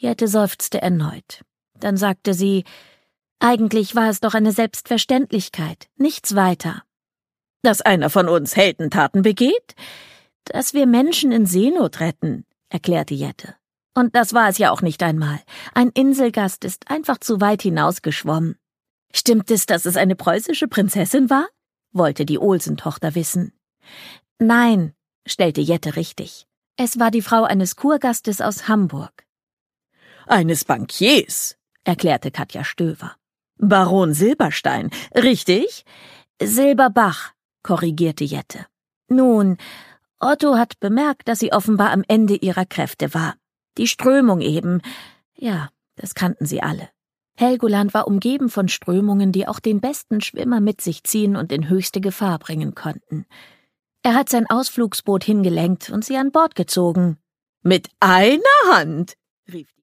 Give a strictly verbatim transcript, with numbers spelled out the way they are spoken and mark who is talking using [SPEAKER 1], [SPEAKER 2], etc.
[SPEAKER 1] Jette seufzte erneut. Dann sagte sie, eigentlich war es doch eine Selbstverständlichkeit, nichts weiter. Dass einer von uns Heldentaten begeht? Dass wir Menschen in Seenot retten, erklärte Jette. Und das war es ja auch nicht einmal. Ein Inselgast ist einfach zu weit hinausgeschwommen. Stimmt es, dass es eine preußische Prinzessin war? Wollte die Olsen-Tochter wissen. Nein, stellte Jette richtig. Es war die Frau eines Kurgastes aus Hamburg. Eines Bankiers, erklärte Katja Stöver. Baron Silberstein, richtig? Silberbach, korrigierte Jette. Nun, Otto hat bemerkt, dass sie offenbar am Ende ihrer Kräfte war. Die Strömung eben. Ja, das kannten sie alle. Helgoland war umgeben von Strömungen, die auch den besten Schwimmer mit sich ziehen und in höchste Gefahr bringen konnten. Er hat sein Ausflugsboot hingelenkt und sie an Bord gezogen. »Mit einer Hand«, rief